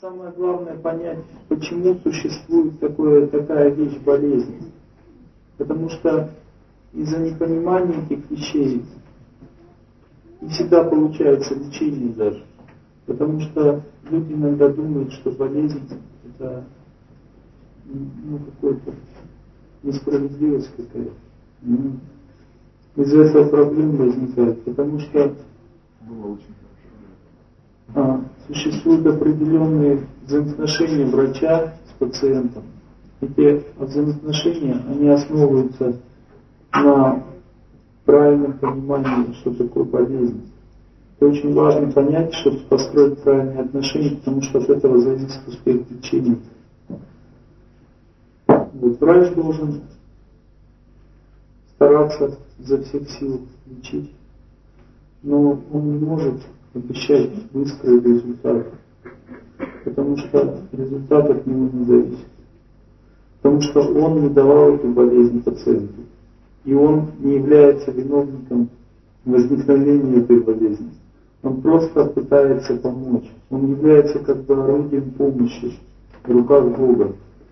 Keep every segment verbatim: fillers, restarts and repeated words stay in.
самое главное понять, почему существует такое, такая вещь болезнь. Потому что из-за непонимания этих вещей не всегда получается лечение даже. Потому что люди иногда думают, что болезнь это ну, какой-то несправедливость какая-то. Ну, из-за этого проблем возникает. Потому что а, существуют определенные взаимоотношения врача с пациентом. Эти взаимоотношения, они основываются на правильном понимании, что такое болезнь. Это очень важно понять, чтобы построить правильные отношения, потому что от этого зависит успех лечения. Вот, врач должен стараться изо всех сил лечить, но он не может обещать быстрый результат, потому что результат от него не зависит. Потому что он не давал эту болезнь пациенту, и он не является виновником возникновения этой болезни. Он просто пытается помочь. Он является как бы орудием помощи в руках Бога.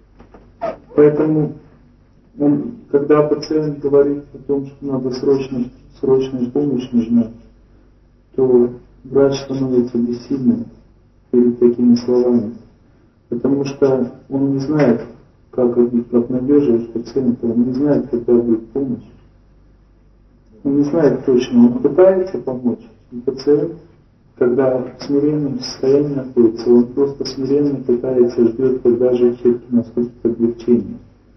Поэтому он, когда пациент говорит о том, что надо срочно, срочная помощь нужна, то врач становится бессильным перед такими словами. Потому что он не знает, как обнадеживать пациента, он не знает, когда будет помощь. Он не знает точно, он пытается помочь. И пациент, когда в смиренном состоянии находится, он просто смиренно пытается, ждет, когда же все-таки наступит облегчение.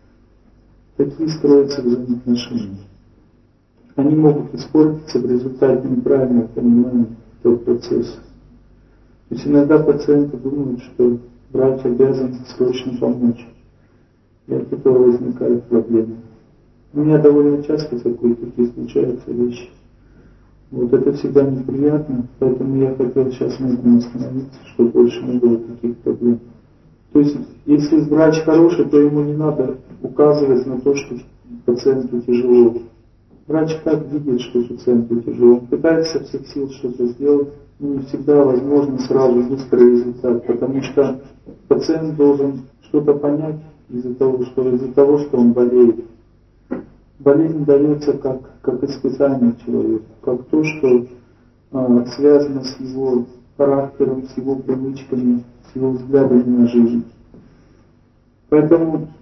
Такие строятся взаимоотношения. Они могут испортиться в результате неправильного понимания этого процесса. То есть иногда пациенты думают, что врач обязан срочно помочь. И от этого возникают проблемы. У меня довольно часто такие, такие случаются вещи. Вот это всегда неприятно, поэтому я хотел сейчас на этом остановиться, чтобы больше не было таких проблем. То есть, если врач хороший, то ему не надо указывать на то, что пациенту тяжело. Врач так видит, что пациенту тяжело. Он пытается со всех сил что-то сделать, но не всегда возможно сразу быстрый результат, потому что пациент должен что-то понять из-за того, что, из-за того, что он болеет. Болезнь дается как, как испытание человеку, как то, что а, связано с его характером, с его привычками, с его взглядами на жизнь. Поэтому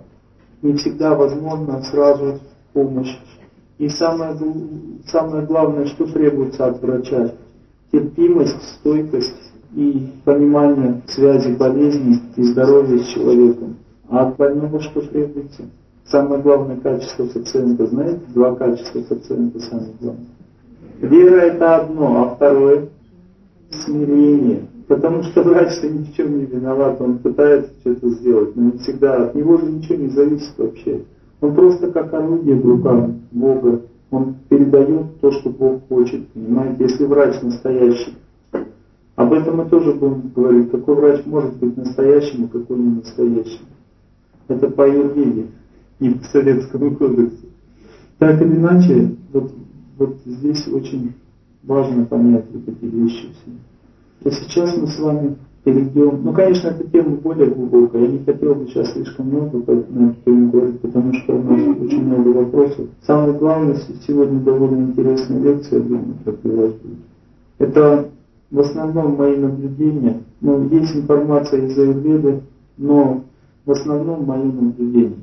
не всегда возможно сразу помощь. И самое, самое главное, что требуется от врача: терпимость, стойкость и понимание связи болезни и здоровья с человеком. А от больного что требуется? Самое главное качество пациента, знаете, два качества пациента самое главное. Вера это одно, а второе смирение. Потому что врач-то ни в чем не виноват, он пытается что-то сделать, но не всегда, от него же ничего не зависит вообще. Он просто как орудие в руках Бога, он передает то, что Бог хочет, понимаете, если врач настоящий. Об этом мы тоже будем говорить, какой врач может быть настоящим, а какой не настоящим. Это по аюрведе, не по Советскому кодексу. Так или иначе, вот, вот здесь очень важно понять вот эти вещи все. То сейчас мы с вами перейдем, ну конечно эта тема более глубокая, я не хотел бы сейчас слишком много на эту тему говорить, потому что у нас очень много вопросов. Самое главное, сегодня довольно интересная лекция, я думаю, как для вас будет. Это в основном мои наблюдения, ну есть информация из аюрведы, но в основном мои наблюдения.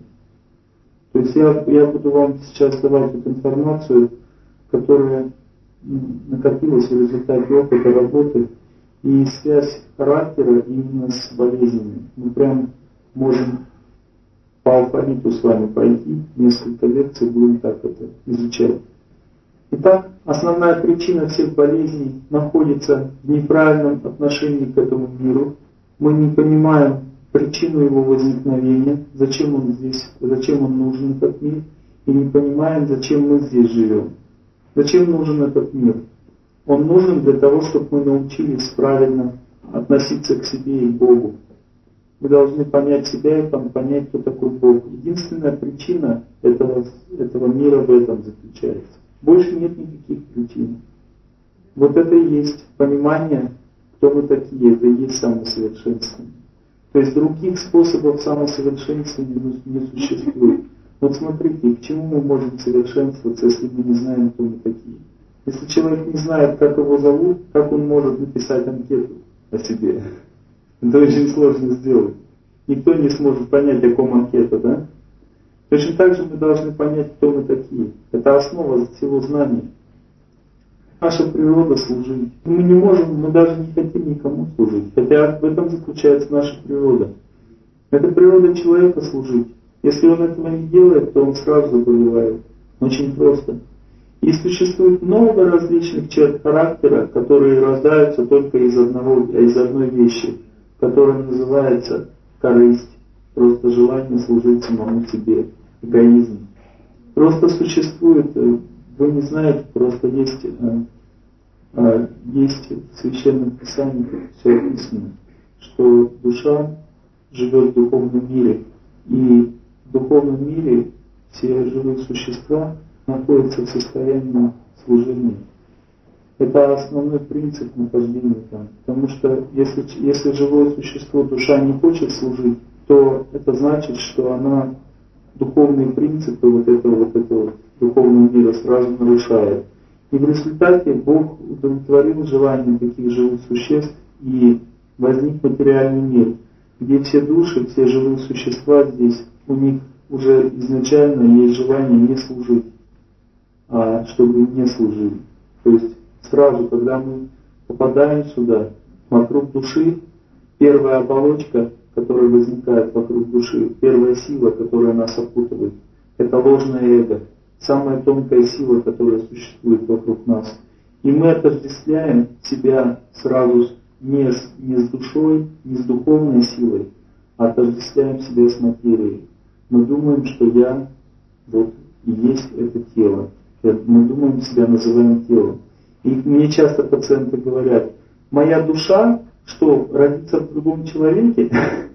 То есть я, я буду вам сейчас давать эту информацию, которая накопилась в результате опыта работы, и связь характера именно с болезнями. Мы прям можем по алфавиту с вами пойти, несколько лекций будем так это изучать. Итак, основная причина всех болезней находится в неправильном отношении к этому миру. Мы не понимаем причину его возникновения, зачем он здесь, зачем он нужен, этот мир, и не понимаем, зачем мы здесь живем. Зачем нужен этот мир? Он нужен для того, чтобы мы научились правильно относиться к себе и к Богу. Мы должны понять себя и понять, кто такой Бог. Единственная причина этого, этого мира в этом заключается. Больше нет никаких причин. Вот это и есть понимание, кто мы такие, это и есть самосовершенствование. То есть других способов самосовершенствования не существует. Вот смотрите, к чему мы можем совершенствоваться, если мы не знаем, кто мы такие. Если человек не знает, как его зовут, как он может написать анкету о себе? Это очень сложно сделать. Никто не сможет понять, о ком анкета, да? Точно так же мы должны понять, кто мы такие. Это основа всего знания. Наша природа служить. Мы не можем, мы даже не хотим никому служить. Хотя в этом заключается наша природа. Это природа человека служить. Если он этого не делает, то он сразу заболевает. Очень просто. И существует много различных черт характера, которые рождаются только из одного, из одной вещи, которая называется корысть. Просто желание служить самому себе. Эгоизм. Просто существует, вы не знаете, просто есть, есть в Священном Писании все описано, что душа живет в духовном мире, и в духовном мире все живые существа находятся в состоянии служения. Это основной принцип нахождения там. Потому что если, если живое существо, душа не хочет служить, то это значит, что она духовные принципы вот этого, вот этого духовного мира сразу нарушает. И в результате Бог удовлетворил желание таких живых существ, и возник материальный мир, где все души, все живые существа здесь, у них уже изначально есть желание не служить, а чтобы не служили. То есть сразу, когда мы попадаем сюда, вокруг души, первая оболочка, которая возникает вокруг души, первая сила, которая нас опутывает, это ложное эго, самая тонкая сила, которая существует вокруг нас. И мы отождествляем себя сразу не с, не с душой, не с духовной силой, а отождествляем себя с материей. Мы думаем, что я вот и есть это тело. Мы думаем, себя называем телом. И мне часто пациенты говорят: моя душа, что, родится в другом человеке?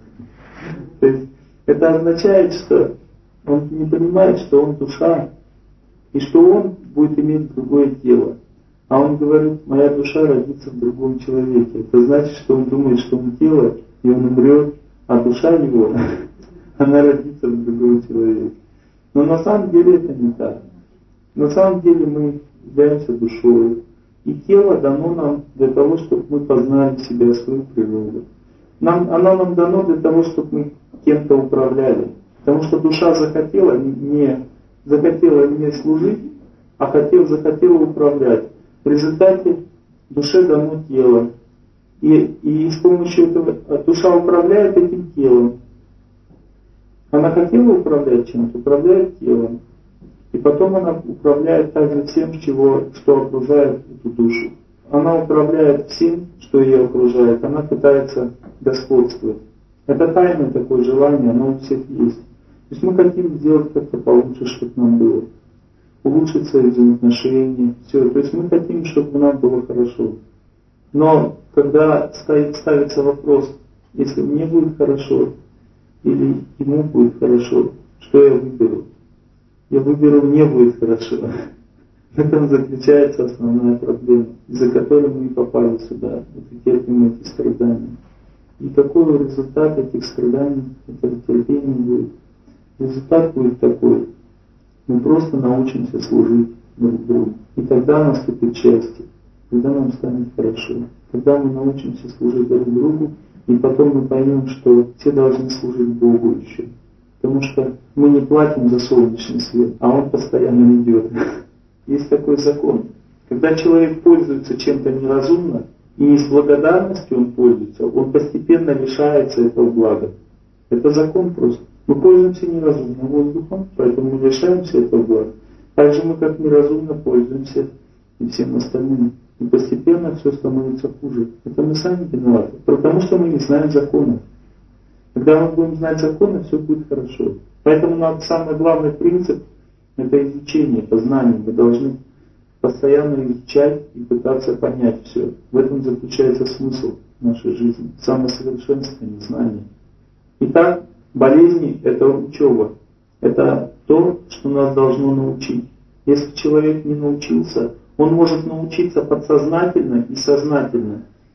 То есть это означает, что он не понимает, что он душа, и что он будет иметь другое тело. А он говорит: моя душа родится в другом человеке. Это значит, что он думает, что он тело, и он умрет, а душа его, она родится в другом человеке. Но на самом деле это не так. На самом деле мы являемся душой. И тело дано нам для того, чтобы мы познали себя, свою природу. Нам, оно нам дано для того, чтобы мы кем-то управляли. Потому что душа захотела не, захотела не служить, а хотел, захотела управлять. В результате душе дано тело. И, и с помощью этого душа управляет этим телом. Она хотела управлять чем-то, управляет телом. И потом она управляет также всем, чего, что окружает эту душу. Она управляет всем, что ее окружает. Она пытается господствовать. Это тайное такое желание, оно у всех есть. То есть мы хотим сделать как-то получше, чтобы нам было. Улучшить свои взаимоотношения. Все. То есть мы хотим, чтобы нам было хорошо. Но когда стоит, ставится вопрос, если мне будет хорошо, или ему будет хорошо, что я выберу? Я выберу, мне будет хорошо. В этом заключается основная проблема, из-за которой мы и попали сюда, и терпим эти страдания. И какой результат этих страданий, этого терпения будет? Результат будет такой: мы просто научимся служить друг другу. И тогда наступит счастье, когда нам станет хорошо. Когда мы научимся служить друг другу, и потом мы поймем, что все должны служить Богу еще. Потому что мы не платим за солнечный свет, а он постоянно идет. Есть такой закон. Когда человек пользуется чем-то неразумно, и не с благодарностью он пользуется, он постепенно лишается этого блага. Это закон просто. Мы пользуемся неразумно воздухом, поэтому мы лишаемся этого блага. Так же мы как неразумно пользуемся и всем остальным. И постепенно все становится хуже. Это мы сами виноваты. Потому что мы не знаем законов. Когда мы будем знать законы, все будет хорошо. Поэтому нам самый главный принцип — это изучение, это знание. Мы должны постоянно изучать и пытаться понять все. В этом заключается смысл нашей жизни. Самосовершенствование, знание. Итак, болезни — это учеба. Это то, что нас должно научить. Если человек не научился, он может научиться подсознательно и сознательно.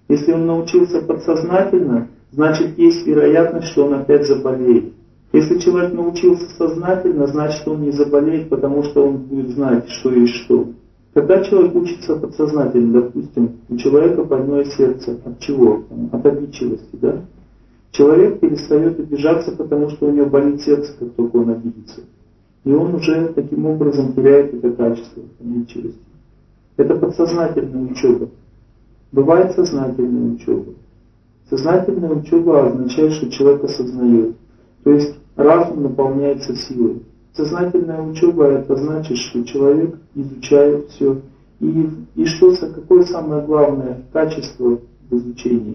Если он научился подсознательно, значит есть вероятность, что он опять заболеет. Если человек научился сознательно, значит он не заболеет, потому что он будет знать, что есть что. Когда человек учится подсознательно, допустим, у человека больное сердце, от чего? От обидчивости, да? Человек перестает обижаться, потому что у него болит сердце, как только он обидится. И он уже таким образом теряет это качество обидчивости. Это подсознательная учеба. Бывает сознательная учеба. Сознательная учеба означает, что человек осознает. То есть разум наполняется силой. Сознательная учеба это значит, что человек изучает все. И, и что, какое самое главное качество в изучении?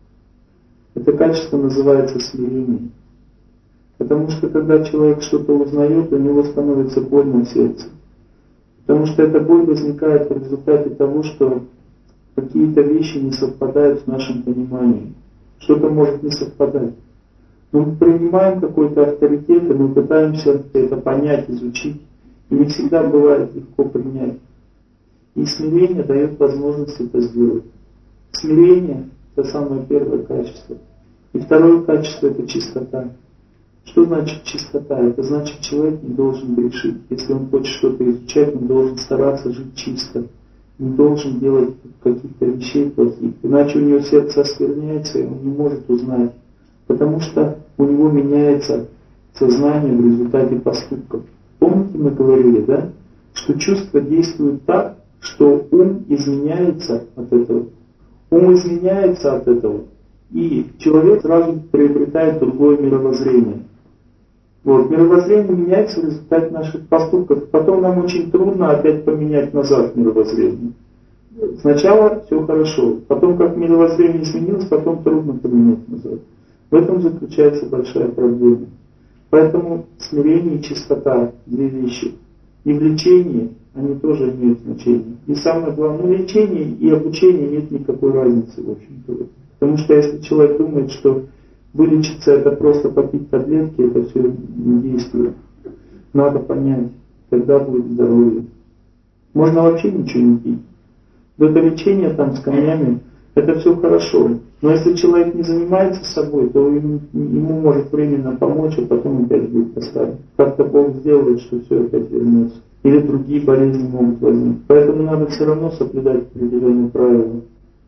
Это качество называется смирение. Потому что когда человек что-то узнает, у него становится больно в сердце. Потому что эта боль возникает в результате того, что какие-то вещи не совпадают с нашим пониманием. Что-то может не совпадать. Но мы принимаем какой-то авторитет, и мы пытаемся это понять, изучить. И не всегда бывает легко принять. И смирение дает возможность это сделать. Смирение — это самое первое качество. И второе качество — это чистота. Что значит чистота? Это значит, человек не должен грешить. Если он хочет что-то изучать, он должен стараться жить чисто. Не должен делать каких-то вещей плохих. Иначе у него сердце оскверняется, и он не может узнать. Потому что у него меняется сознание в результате поступков. Помните, мы говорили, да? Что чувства действуют так, что ум изменяется от этого. Ум изменяется от этого. И человек сразу приобретает другое мировоззрение. Вот, мировоззрение меняется в результате наших поступков. Потом нам очень трудно опять поменять назад мировоззрение. Сначала все хорошо. Потом, как мировоззрение изменилось, потом трудно поменять назад. В этом заключается большая проблема. Поэтому смирение и чистота — две вещи. И в лечении они тоже имеют значение. И самое главное, в лечении и обучении нет никакой разницы, в общем-то. Потому что если человек думает, что вылечиться это просто попить таблетки, это все не действует. Надо понять, когда будет здоровье. Можно вообще ничего не пить. Это лечение там с камнями, это все хорошо. Но если человек не занимается собой, то ему, ему может временно помочь, а потом опять будет поставить. Как-то Бог сделает, что все опять вернется. Или другие болезни могут возникнуть. Поэтому надо все равно соблюдать определенные правила.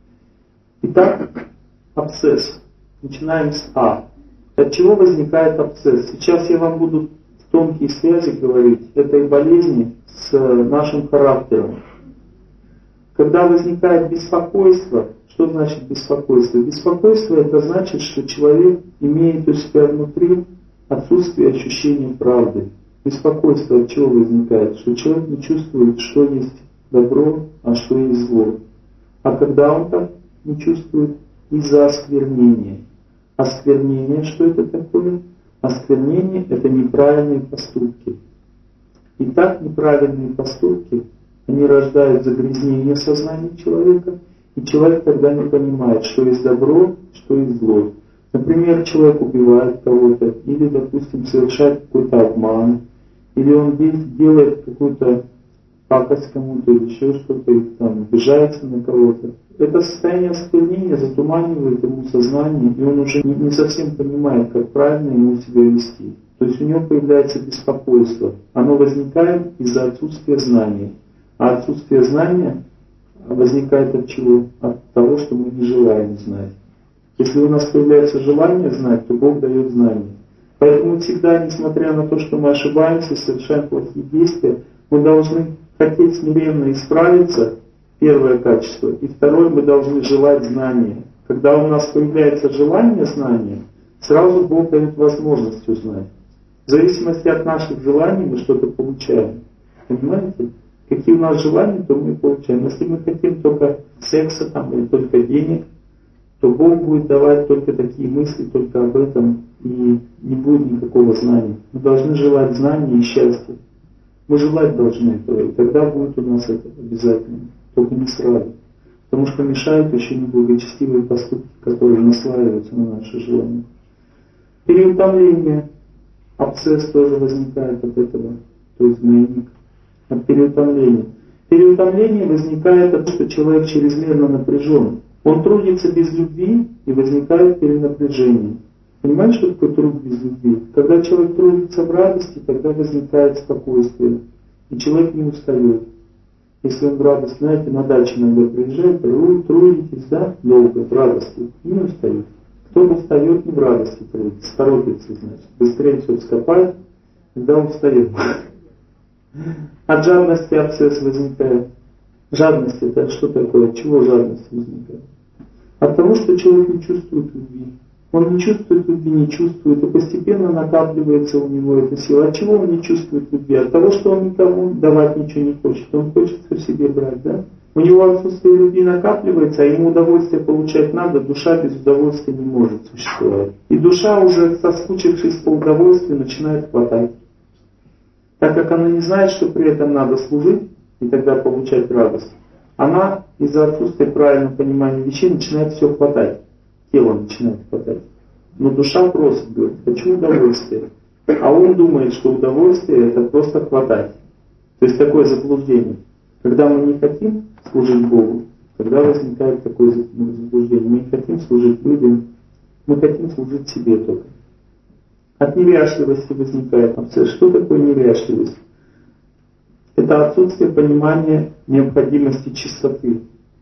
Итак, абсцесс. Начинаем с А. От чего возникает абсцесс? Сейчас я вам буду тонкие связи говорить этой болезни с нашим характером. Когда возникает беспокойство, что значит беспокойство? Беспокойство это значит, что человек имеет у себя внутри отсутствие ощущения правды. Беспокойство от чего возникает? Что человек не чувствует, что есть добро, а что есть зло. А когда он так не чувствует? Из-за осквернения. Осквернение, что это такое? Осквернение — это неправильные поступки. Итак, неправильные поступки, они рождают загрязнение сознания человека, и человек тогда не понимает, что есть добро, что есть зло. Например, человек убивает кого-то, или, допустим, совершает какой-то обман, или он делает какую-то пакость кому-то, или еще что-то, или там обижается на кого-то. Это состояние осквернения затуманивает ему сознание, и он уже не, не совсем понимает, как правильно ему себя вести. То есть у него появляется беспокойство. Оно возникает из-за отсутствия знания. А отсутствие знания возникает от чего? От того, что мы не желаем знать. Если у нас появляется желание знать, то Бог дает знание. Поэтому всегда, несмотря на то, что мы ошибаемся, совершаем плохие действия, мы должны хотеть смиренно исправиться, первое качество. И второе, мы должны желать знания. Когда у нас появляется желание знания, сразу Бог дает возможность узнать. В зависимости от наших желаний мы что-то получаем. Понимаете? Какие у нас желания, то мы получаем. Если мы хотим только секса там, или только денег, то Бог будет давать только такие мысли, только об этом, и не будет никакого знания. Мы должны желать знания и счастья. Мы желать должны этого, и тогда будет у нас это обязательно. Только не сразу. Потому что мешают еще неблагочестивые поступки, которые наслаиваются на наши желания. Переутомление. Абсцесс тоже возникает от этого. То есть двойник. От переутомления. Переутомление возникает от того, что человек чрезмерно напряжен. Он трудится без любви и возникает перенапряжение. Понимаете, что такое труд без любви? Когда человек трудится в радости, тогда возникает спокойствие. И человек не устает. Если он в радости, знаете, на даче иногда приезжает, вы трудитесь, да, долго, в радости, и не устает. Кто устает, не в радости трудится, торопится, значит, быстрее все вскопает, когда устает. От жадности абсцесс возникает. Жадность это что такое? От чего жадность возникает? От того, что человек не чувствует любви. Он не чувствует любви, не чувствует, и постепенно накапливается у него эта сила. От чего он не чувствует любви? От того, что он никому давать ничего не хочет. Он хочет все себе брать, да? У него отсутствие любви накапливается, а ему удовольствие получать надо, душа без удовольствия не может существовать. И душа, уже соскучившись по удовольствию, начинает хватать. Так как она не знает, что при этом надо служить, и тогда получать радость, она из-за отсутствия правильного понимания вещей начинает все хватать. Тело начинает хватать. Но душа просит, говорит, хочу удовольствия. А он думает, что удовольствие это просто хватать. То есть такое заблуждение. Когда мы не хотим служить Богу, тогда возникает такое заблуждение. Мы не хотим служить людям, мы хотим служить себе только. От неряшливости возникает. Что такое неряшливость? Это отсутствие понимания необходимости чистоты.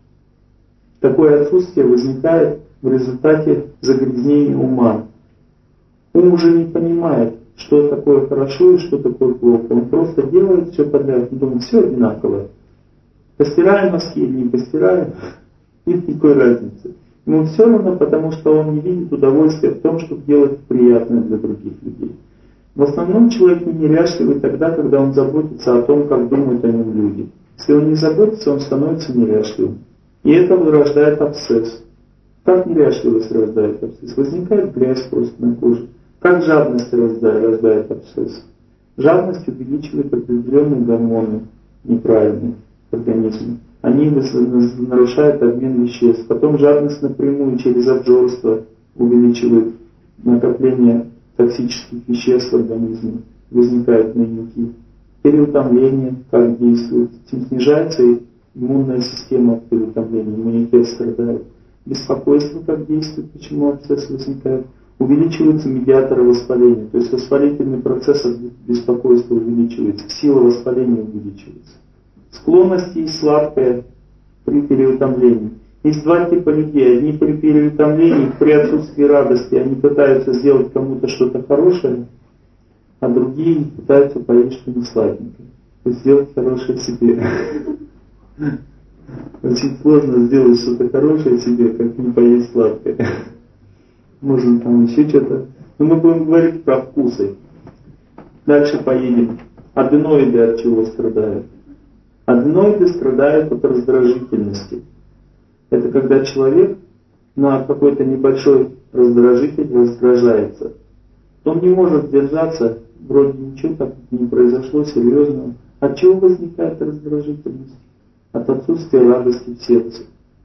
Такое отсутствие возникает в результате загрязнения ума. Ум уже не понимает, что такое хорошо и что такое плохо. Он просто делает все подряд. Он думает, все одинаково. Постираем носки или не постираем, нет никакой разницы. Ему все равно, потому что он не видит удовольствия в том, чтобы делать приятное для других людей. В основном человек не неряшливый тогда, когда он заботится о том, как думают о нем люди. Если он не заботится, он становится неряшливым. И это рождает абсцесс. Как неряшливость рождает абсцесс? Возникает грязь просто на коже. Как жадность рождает, рождает абсцесс? Жадность увеличивает определенные гормоны неправильные в организме. Они нарушают обмен веществ. Потом жадность напрямую через обжорство увеличивает накопление токсических веществ в организме. Возникают гнойники. Переутомление как действует. Снижается иммунная система от переутомления. Иммунитет страдает. Беспокойство как действует, почему абсцесс возникает. Увеличиваются медиаторы воспаления. То есть воспалительный процесс от беспокойства увеличивается. Сила воспаления увеличивается. Склонность есть сладкая при переутомлении. Есть два типа людей. Одни при переутомлении, при отсутствии радости, они пытаются сделать кому-то что-то хорошее, а другие пытаются поесть что-нибудь сладенькое. То есть сделать хорошее себе. Очень сложно сделать что-то хорошее себе, как не поесть сладкое. Можно там еще что-то. Но мы будем говорить про вкусы. Дальше поедем. Аденоиды от чего страдают? Аденоиды страдают от раздражительности. Это когда человек на какой-то небольшой раздражитель раздражается. Он не может держаться, вроде ничего так не произошло серьезного. От чего возникает раздражительность? От отсутствия радости в сердце.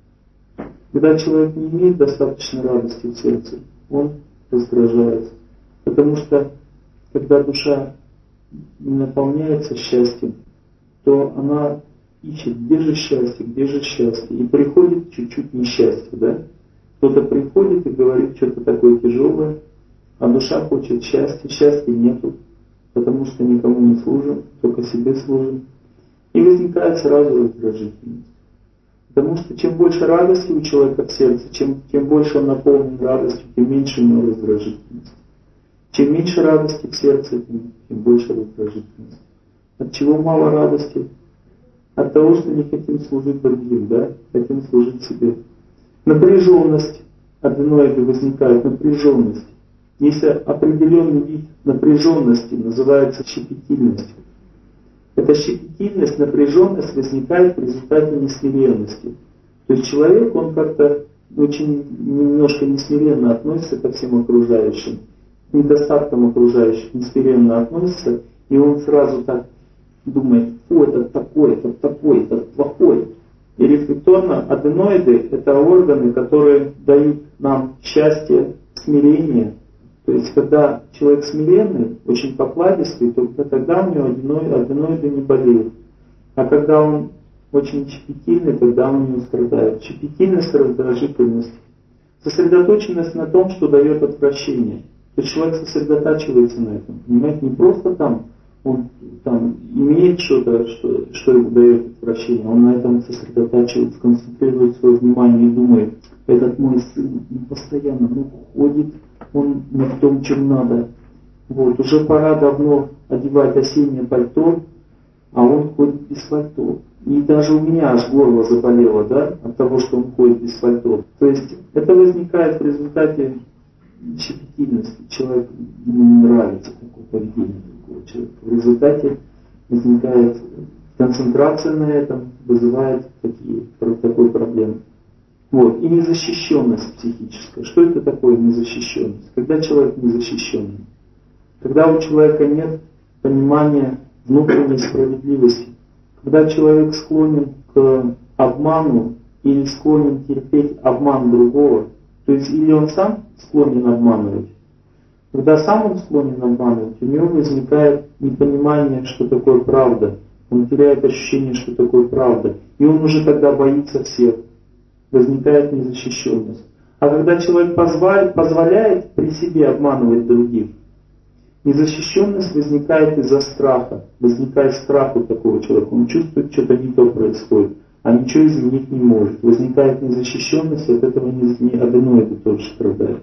Когда человек не имеет достаточно радости в сердце, он раздражается. Потому что когда душа не наполняется счастьем, то она ищет, где же счастье, где же счастье. И приходит чуть-чуть несчастье, да? Кто-то приходит и говорит что-то такое тяжелое, а душа хочет счастья, счастья нету, потому что никому не служим, только себе служим. И возникает сразу раздражительность. Потому что чем больше радости у человека в сердце, чем, тем больше он наполнен радостью, тем меньше у него раздражительность. Чем меньше радости в сердце, тем, тем больше раздражительность. От чего мало радости? От того, что не хотим служить другим, да? Хотим служить себе. Напряженность. Аденоиды возникают, напряженность. Есть определенный вид напряженности, называется щепетильностью. Эта щепетильность, напряженность возникает в результате несмиренности. То есть человек, он как-то очень немножко несмиренно относится ко всем окружающим, к недостаткам окружающих несмиренно относится, и он сразу так думает, о, этот такой, этот такой, этот плохой. И рефлекторно аденоиды – это органы, которые дают нам счастье, смирение. То есть, когда человек смиренный, очень покладистый, то тогда у него аденоиды, аденоиды не болеют. А когда он очень щепетильный, когда он не страдает. Щепетильность, раздражительность. Сосредоточенность на том, что дает отвращение. То есть человек сосредотачивается на этом. Понимаете, не просто там он там имеет что-то, что, что ему дает отвращение, он на этом сосредотачивается, концентрирует свое внимание и думает, этот мой сын постоянно ну, ходит, он не в том, чем надо. Вот, уже пора давно одевать осеннее пальто, а он ходит без пальто. И даже у меня аж горло заболело, да, от того, что он ходит без пальто. То есть это возникает в результате щепетильности. Человеку не нравится такое поведение другого человека. В результате возникает концентрация на этом, вызывает такие, такой проблемы. Вот. И незащищенность психическая. Что это такое незащищенность? Когда человек незащищенный? Когда у человека нет понимания внутренней справедливости. Когда человек склонен к обману или склонен терпеть обман другого, то есть или он сам склонен обманывать. Когда сам он склонен обманывать, у него возникает непонимание, что такое правда. Он теряет ощущение, что такое правда. И он уже тогда боится всех. Возникает незащищенность. А когда человек позволяет, позволяет при себе обманывать других, незащищенность возникает из-за страха. Возникает страх у такого человека. Он чувствует, что-то не то происходит, а ничего изменить не может. Возникает незащищенность, и от этого не аденоиды тоже страдают.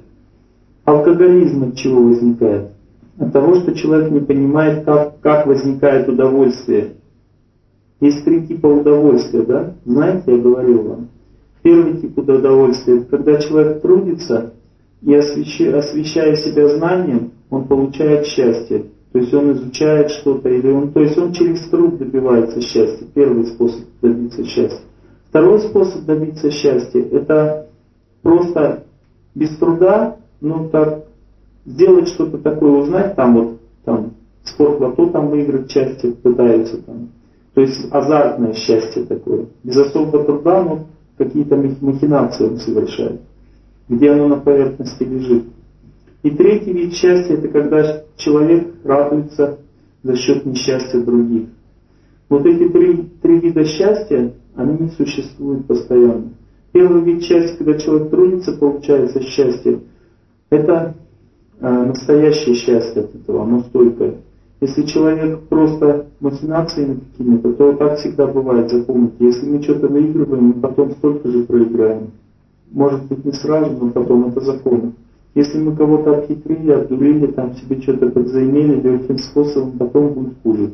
Алкоголизм от чего возникает? От того, что человек не понимает, как, как возникает удовольствие. Есть три типа удовольствия, да? Знаете, я говорил вам. Первый тип удовольствия, это когда человек трудится и освещая, освещая себя знанием, он получает счастье. То есть он изучает что-то, или он, то есть он через труд добивается счастья. Первый способ добиться счастья. Второй способ добиться счастья — это просто без труда, ну так, сделать что-то такое, узнать, там вот, там, спортлото там выиграть счастье пытаются там. То есть азартное счастье такое. Без особого труда, но какие-то махинации он совершает, где оно на поверхности лежит. И третий вид счастья — это когда человек радуется за счет несчастья других. Вот эти три, три вида счастья, они не существуют постоянно. Первый вид счастья, когда человек трудится, получается счастье. Это э, настоящее счастье от этого, оно стойкое. Если человек просто махинациями какими-то, то так всегда бывает, запомните. Если мы что-то выигрываем, мы потом столько же проиграем. Может быть не сразу, но потом это закон. Если мы кого-то обхитрили, обдурили, там себе что-то подзаимели, легким способом, потом будет хуже.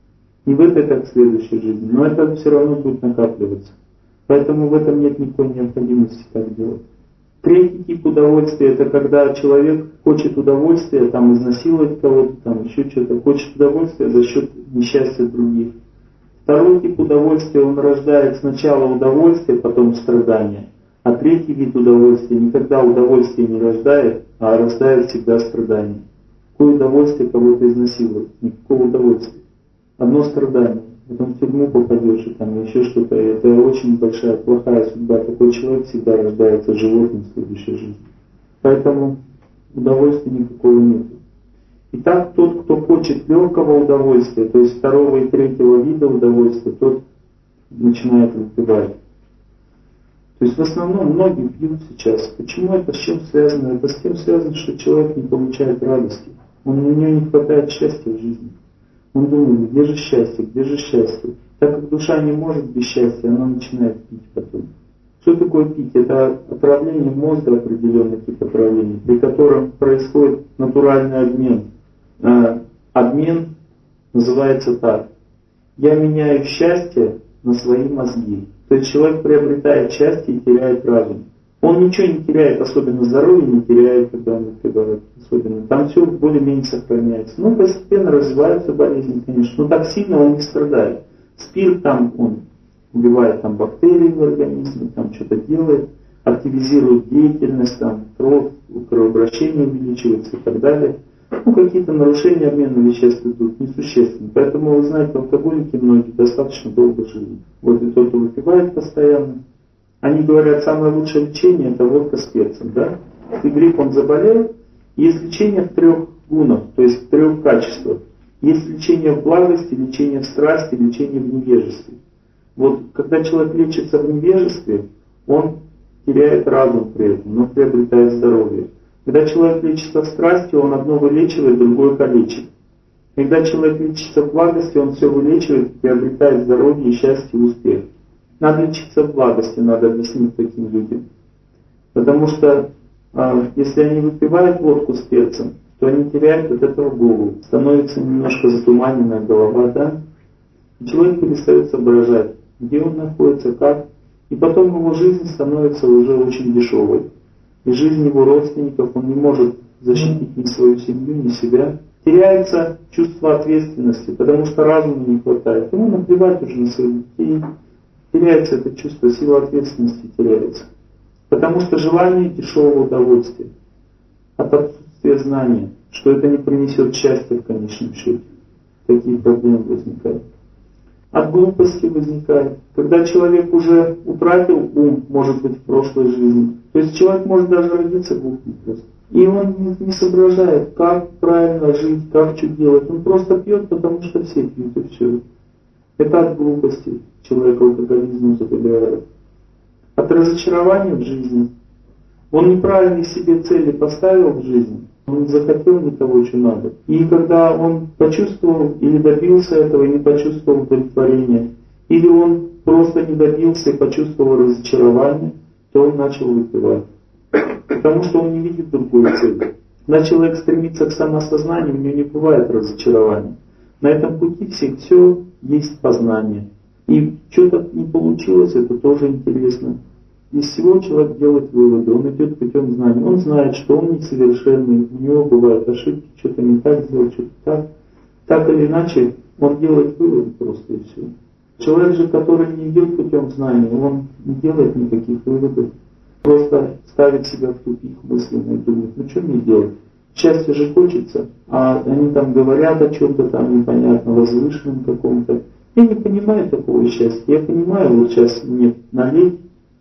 Не в этой, как в следующей жизни, но это все равно будет накапливаться. Поэтому в этом нет никакой необходимости так делать. Третий тип удовольствия — это когда человек хочет удовольствия, там изнасиловать кого-то, там еще что-то, хочет удовольствия за счет несчастья других. Второй тип удовольствия, он рождает сначала удовольствие, потом страдания. А третий вид удовольствия никогда удовольствие не рождает, а рождает всегда страдания. Какое удовольствие кого-то изнасиловать? Никакого удовольствия. Одно страдание. Потом в тюрьму попадешь, и там еще что-то. Это очень большая, плохая судьба. Такой человек всегда рождается животным в следующей жизни. Поэтому удовольствия никакого нет. Итак, тот, кто хочет легкого удовольствия, то есть второго и третьего вида удовольствия, тот начинает выпивать. То есть в основном многие пьют сейчас. Почему это, с чем связано? Это с тем связано, что человек не получает радости. Он, у него не хватает счастья в жизни. Он думает, где же счастье, где же счастье. Так как душа не может без счастья, она начинает пить потом. Что такое пить? Это отравление мозга, определенный тип отравления, при котором происходит натуральный обмен. А, обмен называется так. Я меняю счастье на свои мозги. То есть человек приобретает счастье и теряет разум. Он ничего не теряет, особенно здоровье не теряет, когда он выпивает. Особенно. Там все более-менее сохраняется. Ну, постепенно развиваются болезни, конечно, но так сильно он не страдает. Спирт там, он убивает там бактерии в организме, там что-то делает, активизирует деятельность, там кровь, кровообращение увеличивается и так далее. Ну, какие-то нарушения обмена веществ идут несущественные. Поэтому, вы знаете, алкоголики многие достаточно долго живут. Вот и тот, кто выпивает постоянно. Они говорят, самое лучшее лечение — это водка с перцем. Да? Если гриппом заболел, есть лечение в трех гунах, то есть в трех качествах. Есть лечение в благости, лечение в страсти, лечение в невежестве. Вот когда человек лечится в невежестве, он теряет разум при этом, но приобретает здоровье. Когда человек лечится в страсти, он одно вылечивает, другое калечит. Когда человек лечится в благости, он все вылечивает, приобретает здоровье, счастье и успех. Надо лечиться в благости, надо объяснить таким людям. Потому что а, если они выпивают водку с перцем, то они теряют от этого голову. Становится немножко затуманенная голова, да? И человек перестает соображать, где он находится, как. И потом его жизнь становится уже очень дешевой. И жизнь его родственников, он не может защитить ни свою семью, ни себя. Теряется чувство ответственности, потому что разума не хватает. Ему наплевать уже на своих детей. Теряется это чувство, сила ответственности теряется. Потому что желание дешевого удовольствия. От отсутствия знания, что это не принесет счастья в конечном счете. Такие проблемы возникают. От глупости возникает. Когда человек уже утратил ум, может быть, в прошлой жизни. То есть человек может даже родиться глупым просто. И он не, не соображает, как правильно жить, как что делать. Он просто пьет, потому что все пьют, и все. Это от глупости человек алкоголизму заболевает. От разочарования в жизни. Он неправильные себе цели поставил в жизни. Он не захотел ни того, что надо. И когда он почувствовал или добился этого, и не почувствовал удовлетворения, или он просто не добился и почувствовал разочарование, то он начал выпивать. Потому что он не видит другой цели. Когда человек стремится к самосознанию, у него не бывает разочарования. На этом пути все, все есть познание. И что-то не получилось, это тоже интересно. Из всего человек делает выводы, он идет путем знания. Он знает, что он несовершенный, у него бывают ошибки, что-то не так сделал, что-то так. Так или иначе, он делает выводы просто и все. Человек же, который не идет путем знания, он не делает никаких выводов. Просто ставит себя в тупик мысленно и думает, ну что мне делать? Счастье же хочется, а они там говорят о чем-то там непонятно, возвышенном каком-то. Я не понимаю такого счастья. Я понимаю, вот сейчас мне налить,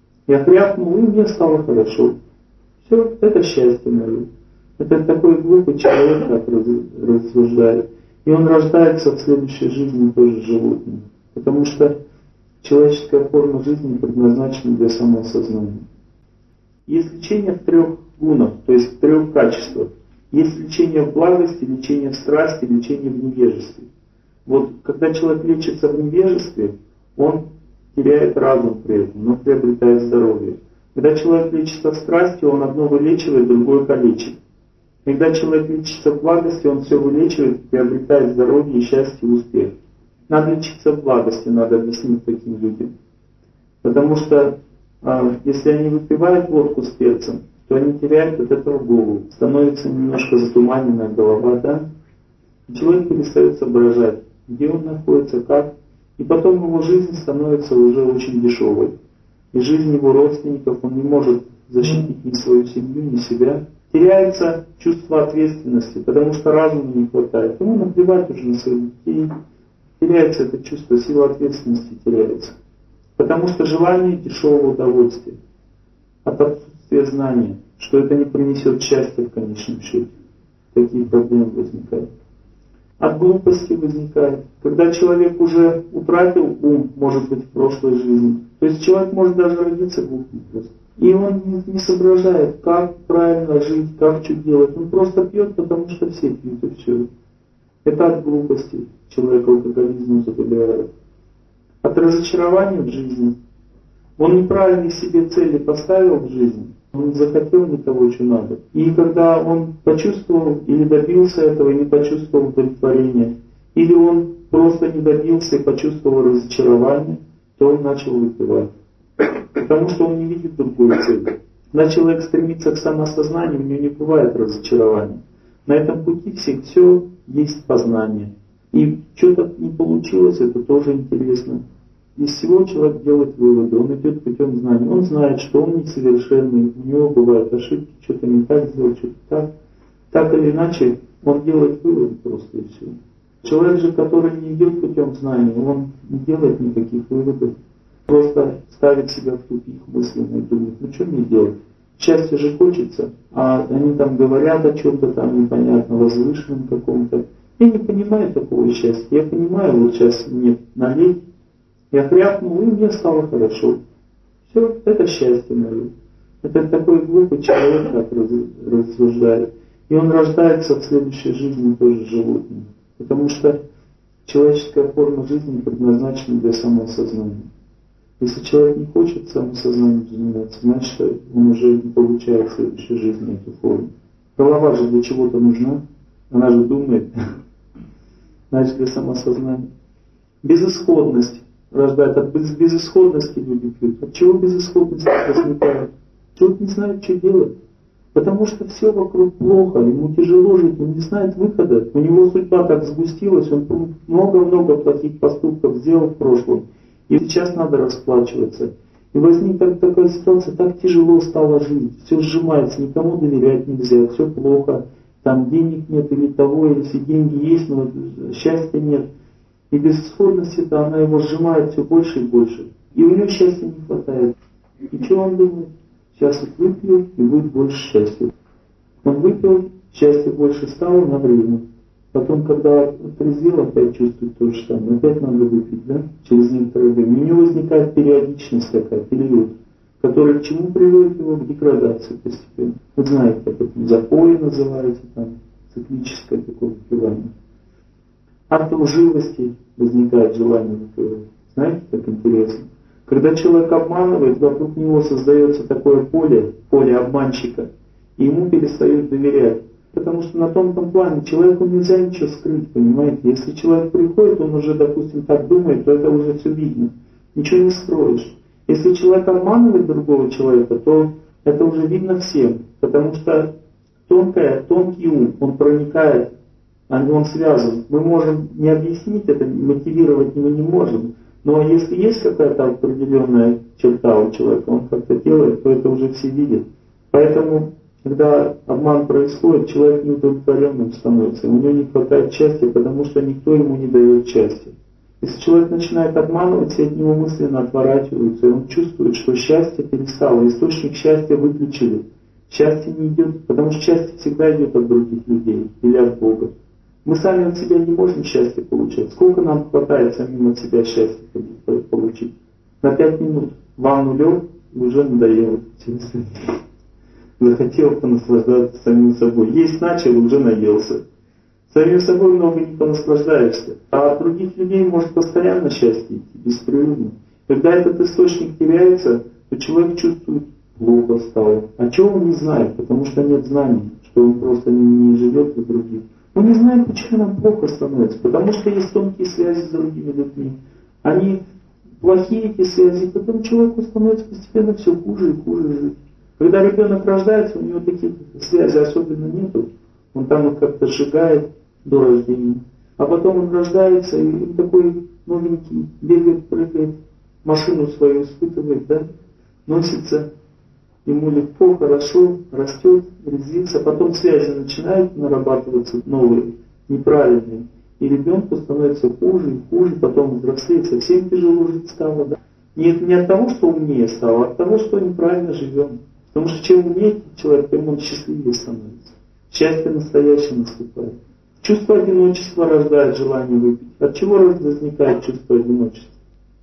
я хряпнул, и мне стало хорошо. Все, это счастье мое. Это такой глупый человек так рассуждает. И он рождается в следующей жизни тоже животным. Потому что человеческая форма жизни предназначена для самосознания. Есть лечение в трех гунах, то есть в трех качествах. Есть лечение в благости, лечение в страсти, лечение в невежестве. Вот когда человек лечится в невежестве, он теряет разум при этом, но приобретает здоровье. Когда человек лечится в страсти, он одно вылечивает, другое калечит. Когда человек лечится в благости, он все вылечивает, приобретает здоровье, счастье и успех. Надо лечиться в благости, надо объяснить таким людям. Потому что а, если они выпивают водку с перцем, то они теряют от этого голову. Становится немножко затуманенная голова, да? И человек перестает соображать, где он находится, как. И потом его жизнь становится уже очень дешевой. И жизнь его родственников, он не может защитить ни свою семью, ни себя. Теряется чувство ответственности, потому что разума не хватает. Ему наплевать уже на своих детей. Теряется это чувство, сила ответственности теряется. Потому что желание дешевого удовольствия. От отсутствия знания, что это не принесет счастья в конечном счете. Такие проблемы возникают. От глупости возникает. Когда человек уже утратил ум, может быть, в прошлой жизни. То есть человек может даже родиться глупым просто. И он не, не соображает, как правильно жить, как что делать. Он просто пьет, потому что все пьют, и все. Это от глупости человек алкоголизмом заболевает. От разочарования в жизни. Он неправильные себе цели поставил в жизни. Он не захотел ни того, что надо. И когда он почувствовал или добился этого, и не почувствовал удовлетворения, или он просто не добился и почувствовал разочарование, то он начал выпивать. Потому что он не видит другой цели. Когда человек стремится к самосознанию, у него не бывает разочарования. На этом пути все, все есть познание. И что-то не получилось, это тоже интересно. Из всего человек делает выводы, он идет путем знания. Он знает, что он несовершенный, у него бывают ошибки, что-то не так сделал, что-то так. Так или иначе, он делает выводы просто и все. Человек же, который не идет путем знания, он не делает никаких выводов. Просто ставит себя в тупик мысленно и думает, ну что мне делать? Счастье же хочется, а они там говорят о чем-то там непонятно, возвышенном каком-то. Я не понимаю такого счастья. Я понимаю, вот сейчас мне налить, Я хряпнул, и мне стало хорошо. Все, это счастье мое. Это такой глупый человек, как рассуждает. И он рождается в следующей жизни тоже животным. Потому что человеческая форма жизни предназначена для самоосознания. Если человек не хочет самосознанием заниматься, значит он уже не получает в следующей жизни эту форму. Голова же для чего-то нужна. Она же думает. Значит, для самосознания. Безысходность рождает. От безысходности люди пьют. От чего безысходность возникает? Человек не знает, что делать. Потому что все вокруг плохо, ему тяжело жить, он не знает выхода. У него судьба так сгустилась, он много-много плохих поступков сделал в прошлом. И сейчас надо расплачиваться. И возникла такая ситуация, так тяжело стало жить. Все сжимается, никому доверять нельзя, все плохо. Там денег нет или того, если деньги есть, но счастья нет. И безысходность-то она его сжимает все больше и больше. И у него счастья не хватает. И что он думает? Сейчас вот выпью, и будет больше счастья. Он выпил, счастья больше стало на время. Потом, когда отрезвел, опять чувствует то же самое. Опять надо выпить, да? Через некоторое время. У него возникает периодичность такая, период, который к чему приводит его? К деградации постепенно. Вы знаете, как это запой называется, там, циклическое такое выпивание. От лживости возникает желание выпивать. Знаете, как интересно? Когда человек обманывает, вокруг него создается такое поле, поле обманщика, и ему перестают доверять. Потому что на тонком плане человеку нельзя ничего скрыть, понимаете? Если человек приходит, он уже, допустим, так думает, то это уже все видно. Ничего не скроешь. Если человек обманывает другого человека, то это уже видно всем. Потому что тонкое, тонкий ум, он проникает, он связан. Мы можем не объяснить это, мотивировать мы не можем. Но если есть какая-то определенная черта у человека, он как-то делает, то это уже все видят. Поэтому, когда обман происходит, человек неудовлетворенным становится. У него не хватает счастья, потому что никто ему не дает счастья. Если человек начинает обманывать, все от него мысленно отворачиваются, и он чувствует, что счастье перестало, источник счастья выключили. Счастье не идет, потому что счастье всегда идет от других людей или от Бога. Мы сами от себя не можем счастье получать. Сколько нам хватает самим от себя счастья получить? На пять минут ванну лег, и уже надоело. Захотел понаслаждаться самим собой. Есть начал, уже наелся. Самим собой много не понаслаждаешься. А от других людей может постоянно счастье идти, беспрерывно. Когда этот источник теряется, то человек чувствует, плохо стало. А чего он не знает? Потому что нет знаний, что он просто не, не живет для других. Он не знает, почему нам плохо становится. Потому что есть тонкие связи с другими людьми. Они плохие, эти связи, потом человеку становится постепенно все хуже и хуже жить. Когда ребенок рождается, у него таких связей особенно нету. Он там их как-то сжигает до рождения. А потом он рождается, и он такой новенький, бегает, прыгает, машину свою испытывает, да, носится. Ему легко, хорошо, растет, резвится, потом связи начинают нарабатываться новые, неправильные. И ребенку становится хуже и хуже, потом взрослеет, совсем тяжело жить стало. Да? Не, не от того, что умнее стало, а от того, что неправильно живем. Потому что чем умнее человек, тем он счастливее становится. Счастье настоящее наступает. Чувство одиночества рождает желание выпить. От чего возникает чувство одиночества?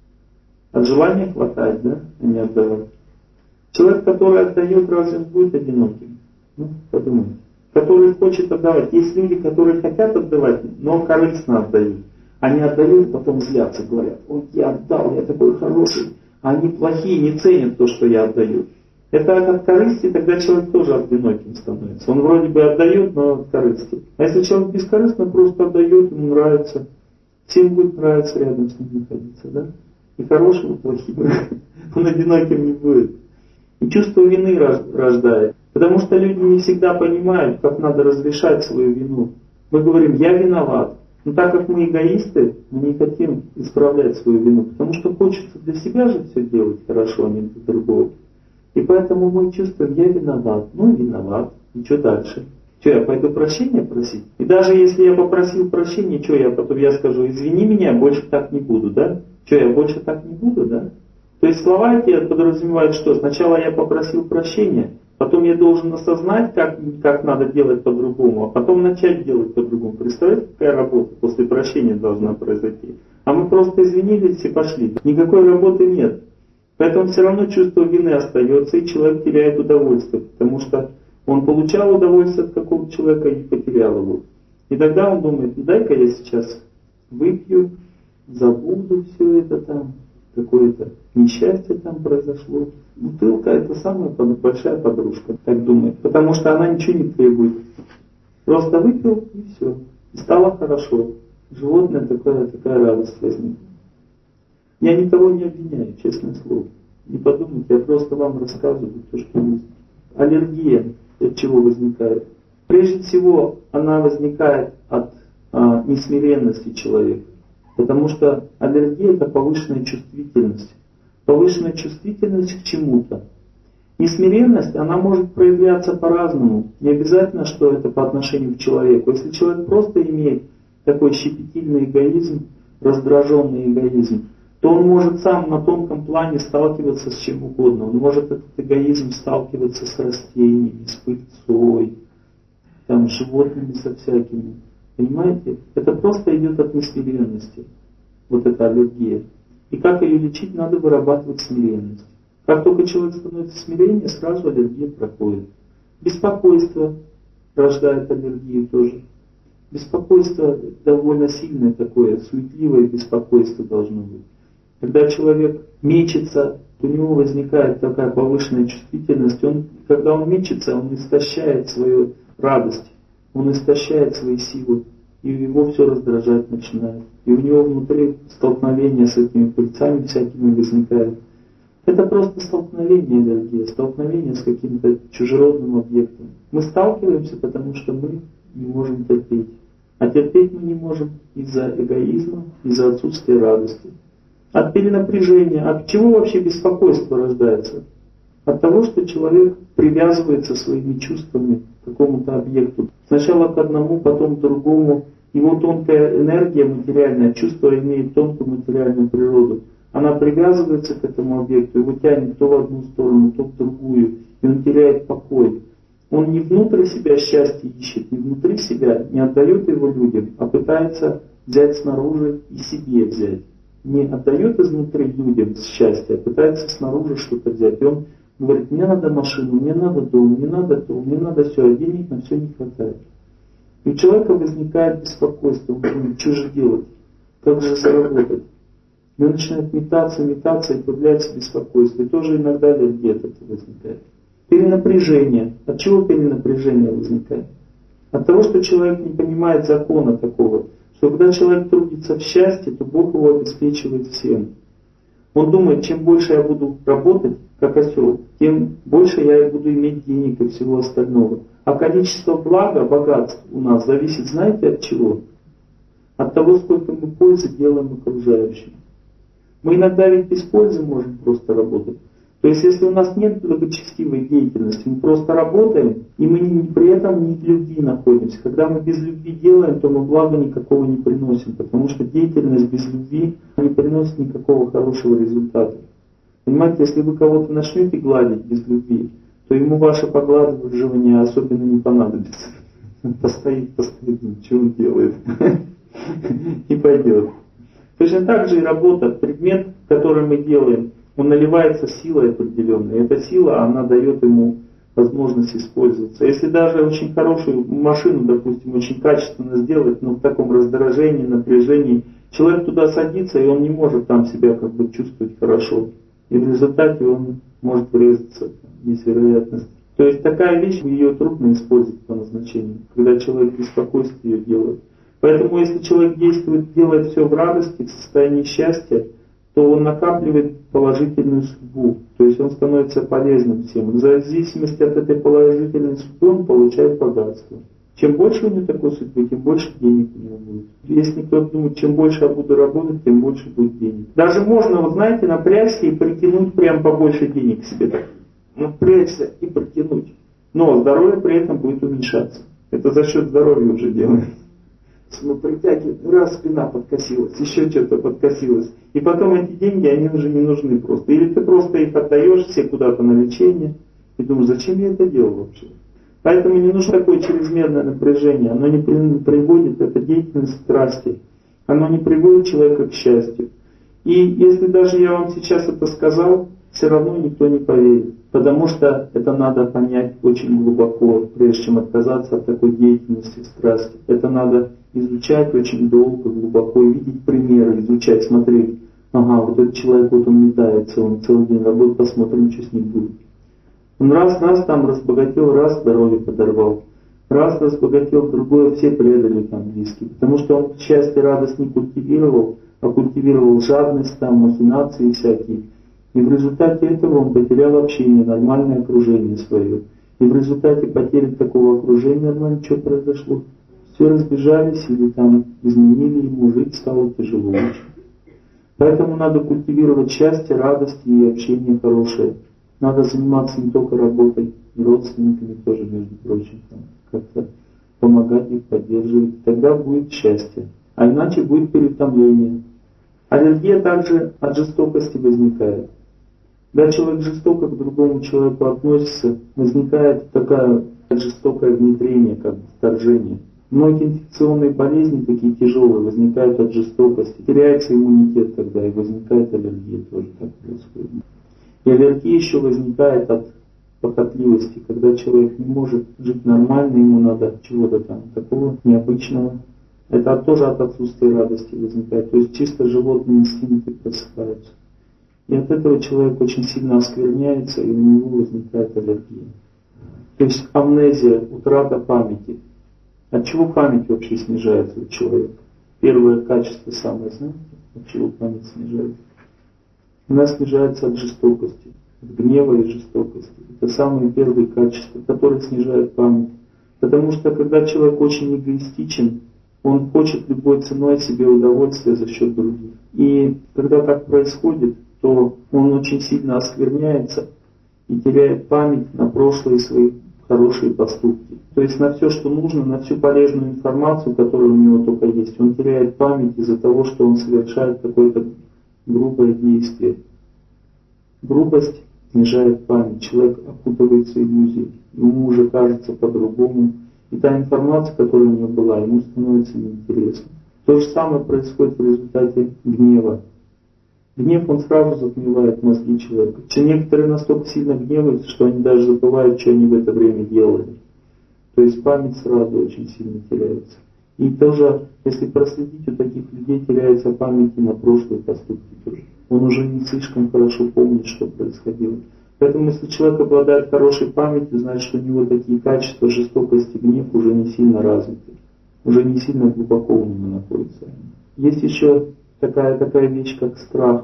От желания хватать, да, а не отдавать. Человек, который отдает, разве он будет одиноким? Ну, подумайте. Который хочет отдавать. Есть люди, которые хотят отдавать, но корыстно отдают. Они отдают, потом злятся, говорят, ой, я отдал, я такой хороший. А они плохие, не ценят то, что я отдаю. Это от корысти, тогда человек тоже одиноким становится. Он вроде бы отдает, но от корысти. А если человек бескорыстно просто отдает, ему нравится, всем будет нравиться рядом с ним находиться, да? И хорошим, и плохим. Он одиноким не будет. И чувство вины рождает. Потому что люди не всегда понимают, как надо разрешать свою вину. Мы говорим, я виноват. Но так как мы эгоисты, мы не хотим исправлять свою вину. Потому что хочется для себя же все делать хорошо, а не для другого. И поэтому мы чувствуем, я виноват. Ну, виноват. И что дальше? Что, я пойду прощения просить? И даже если я попросил прощения, что я потом я скажу, извини меня, больше так не буду, да? Что, я больше так не буду, да? То есть слова эти подразумевают, что сначала я попросил прощения, потом я должен осознать, как, как надо делать по-другому, а потом начать делать по-другому. Представляете, какая работа после прощения должна произойти? А мы просто извинились и пошли. Никакой работы нет. Поэтому все равно чувство вины остается, и человек теряет удовольствие, потому что он получал удовольствие от какого-то человека и потерял его. И тогда он думает, ну дай-ка я сейчас выпью, забуду все это там, какое-то несчастье там произошло. Бутылка — это самая большая подружка, так думает, потому что она ничего не требует. Просто выпил и все. И стало хорошо. Животное такая, такая радость возникла. Я никого не обвиняю, честное слово. Не подумайте, я просто вам рассказываю то, что есть. Аллергия от чего возникает? Прежде всего, она возникает от а, несмиренности человека. Потому что аллергия — это повышенная чувствительность. Повышенная чувствительность к чему-то. Несмиренность, она может проявляться по-разному. Не обязательно, что это по отношению к человеку. Если человек просто имеет такой щепетильный эгоизм, раздраженный эгоизм, то он может сам на тонком плане сталкиваться с чем угодно. Он может этот эгоизм сталкиваться с растениями, с пыльцой, там, с животными, со всякими. Понимаете? Это просто идет от несмиренности. Вот эта аллергия. И как ее лечить, надо вырабатывать смиренность. Как только человек становится смирением, сразу аллергия проходит. Беспокойство рождает аллергию тоже. Беспокойство довольно сильное такое, суетливое беспокойство должно быть. Когда человек мечется, у него возникает такая повышенная чувствительность. Он, когда он мечется, он истощает свою радость, он истощает свои силы, и его все раздражать начинает. И у него внутри столкновение с этими пыльцами всякими возникает. Это просто столкновение аллергии, столкновение с каким-то чужеродным объектом. Мы сталкиваемся, потому что мы не можем терпеть. А терпеть мы не можем из-за эгоизма, из-за отсутствия радости. От перенапряжения. От чего вообще беспокойство рождается? От того, что человек привязывается своими чувствами к какому-то объекту. Сначала к одному, потом к другому. Его тонкая энергия материальная, чувство имеет тонкую материальную природу. Она привязывается к этому объекту, его тянет то в одну сторону, то в другую. И он теряет покой. Он не внутрь себя счастье ищет, не внутри себя, не отдает его людям, а пытается взять снаружи и себе взять. Не отдает изнутри людям счастье, а пытается снаружи что-то взять. И он говорит, мне надо машину, мне надо дом, мне надо то, мне надо все, а денег на все не хватает. И у человека возникает беспокойство, он думает, что же делать, как же заработать. И он начинает метаться, метаться, и появляется беспокойство. И тоже иногда аллергия от этого возникает. Перенапряжение. От чего перенапряжение возникает? От того, что человек не понимает закона такого, что когда человек трудится в счастье, то Бог его обеспечивает всем. Он думает, чем больше я буду работать, как осел, тем больше я буду иметь денег и всего остального. А количество блага, богатств у нас зависит, знаете, от чего? От того, сколько мы пользы делаем окружающим. Мы иногда ведь без пользы можем просто работать. То есть, если у нас нет благочестивой деятельности, мы просто работаем, и мы не, при этом не в любви находимся. Когда мы без любви делаем, то мы блага никакого не приносим, потому что деятельность без любви не приносит никакого хорошего результата. Понимаете, если вы кого-то начнете гладить без любви, то ему ваше погладывание особенно не понадобится. Постоит, постоит, что он делает. И пойдет. Точно так же и работа, предмет, который мы делаем, он наливается силой определенной. Эта сила, она дает ему возможность использоваться. Если даже очень хорошую машину, допустим, очень качественно сделать, но в таком раздражении, напряжении, человек туда садится, и он не может там себя как бы чувствовать хорошо. И в результате он может врезаться, есть вероятность. То есть такая вещь, ее трудно использовать по назначению, когда человек в беспокойстве ее делает. Поэтому если человек действует, делает все в радости, в состоянии счастья, то он накапливает положительную судьбу. То есть он становится полезным всем. В зависимости от этой положительной судьбы он получает богатство. Чем больше у него такой судьбы, тем больше денег у него будет. Если кто-то думает, чем больше я буду работать, тем больше будет денег. Даже можно, вот знаете, напрячься и притянуть прям побольше денег к себе. Так. Напрячься и притянуть. Но здоровье при этом будет уменьшаться. Это за счет здоровья уже делается. Мы притягиваем, раз спина подкосилась, еще что-то подкосилось. И потом эти деньги, они уже не нужны просто. Или ты просто их отдаешь все куда-то на лечение, и думаешь, зачем я это делал вообще? Поэтому не нужно такое чрезмерное напряжение, оно не приводит, это деятельность страсти. оно не приводит человека к счастью. И если даже я вам сейчас это сказал, все равно никто не поверит. Потому что это надо понять очень глубоко, прежде чем отказаться от такой деятельности, страсти. Это надо изучать очень долго, глубоко, и видеть примеры, изучать, смотреть. Ага, вот этот человек, вот он метается, он целый день работает, посмотрим, что с ним будет. Он раз, раз там разбогател, раз здоровье подорвал. Раз разбогател, другое все предали там близкие. Потому что он счастье, радость не культивировал, а культивировал жадность, там, махинации всякие. И в результате этого он потерял общение, нормальное окружение свое. И в результате потери такого окружения нормально что произошло? Все разбежались или там изменили ему, жить стало тяжело очень. Поэтому надо культивировать счастье, радость и общение хорошее. Надо заниматься не только работой, и родственниками тоже, между прочим, там, как-то помогать их, поддерживать. Тогда будет счастье. А иначе будет переутомление. Аллергия также от жестокости возникает. Когда человек жестоко к другому человеку относится, возникает такое жестокое внедрение, как бы вторжение. Многие инфекционные болезни, такие тяжелые, возникают от жестокости. Теряется иммунитет тогда, и возникает аллергия, тоже так происходит. И аллергия еще возникает от похотливости, когда человек не может жить нормально, ему надо чего-то там такого необычного. Это тоже от отсутствия радости возникает. То есть чисто животные инстинкты просыпаются. И от этого человек очень сильно оскверняется, и у него возникает аллергия. То есть амнезия, утрата памяти. От чего память вообще снижается у человека? Первое качество самое, знаете, от чего память снижается? Она снижается от жестокости, от гнева и жестокости. Это самые первые качества, которые снижают память. Потому что когда человек очень эгоистичен, он хочет любой ценой себе удовольствия за счет других. И когда так происходит, то он очень сильно оскверняется и теряет память на прошлые свои хорошие поступки. То есть на все, что нужно, на всю полезную информацию, которая у него только есть, он теряет память из-за того, что он совершает какое-то грубое действие. Грубость снижает память, человек окутывается иллюзией, ему уже кажется по-другому. И та информация, которая у него была, ему становится неинтересной. То же самое происходит в результате гнева. Гнев, он сразу затмевает мозги человека. Некоторые настолько сильно гневаются, что они даже забывают, что они в это время делали. То есть память сразу очень сильно теряется. И тоже, если проследить, у таких людей теряется память и на прошлые поступки тоже. Он уже не слишком хорошо помнит, что происходило. Поэтому, если человек обладает хорошей памятью, значит, что у него такие качества, жестокость и гнев уже не сильно развиты. Уже не сильно глубоко у него находятся. Есть еще такая, такая вещь, как страх.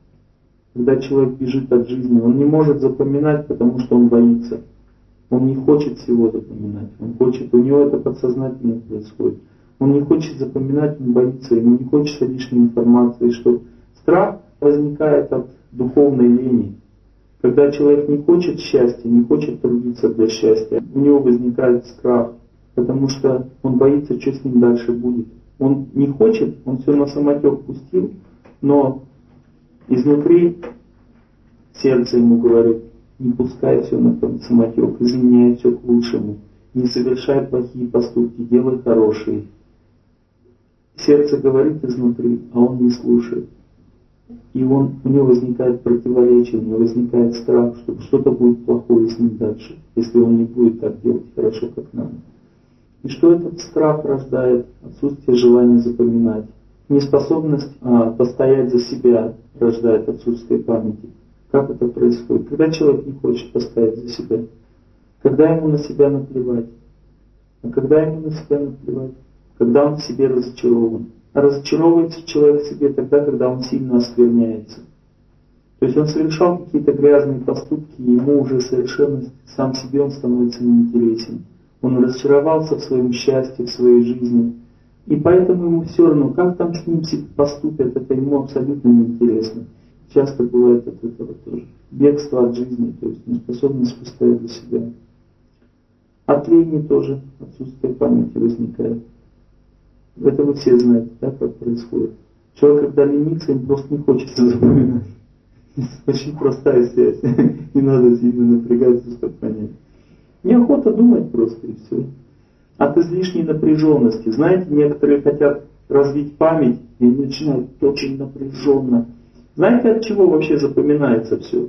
Когда человек бежит от жизни, он не может запоминать, потому что он боится. Он не хочет всего запоминать. Он хочет, у него это подсознательно происходит. Он не хочет запоминать, он боится, ему не хочется лишней информации. Что страх возникает от духовной лени. Когда человек не хочет счастья, не хочет трудиться для счастья, у него возникает страх, потому что он боится, что с ним дальше будет. Он не хочет, он все на самотек пустил, но изнутри сердце ему говорит: не пускай все на самотек, изменяй все к лучшему, не совершай плохие поступки, делай хорошие. Сердце говорит изнутри, а он не слушает. И он, у него возникает противоречие, у него возникает страх, что что-то будет плохое с ним дальше, если он не будет так делать хорошо, как надо. И что этот страх рождает? Отсутствие желания запоминать. Неспособность а, постоять за себя рождает отсутствие памяти. Как это происходит? Когда человек не хочет постоять за себя, когда ему на себя наплевать. А когда ему на себя наплевать? Когда он в себе разочарован. А разочаровывается человек в себе тогда, когда он сильно оскверняется. То есть он совершал какие-то грязные поступки, и ему уже совершенно сам себе он становится неинтересен. Он разочаровался в своем счастье, в своей жизни. И поэтому ему все равно, как там с ним поступят, это ему абсолютно неинтересно. Часто бывает от этого тоже. Бегство от жизни, то есть неспособность постоять за себя. От лени тоже отсутствие памяти возникает. Это вы все знаете, да, как происходит. Человек, когда ленится, им просто не хочется запоминать. Очень простая связь. Не надо сильно напрягаться, чтобы понять. Неохота думать просто, и все. От излишней напряженности. Знаете, некоторые хотят развить память и начинает очень напряженно. Знаете, от чего вообще запоминается все?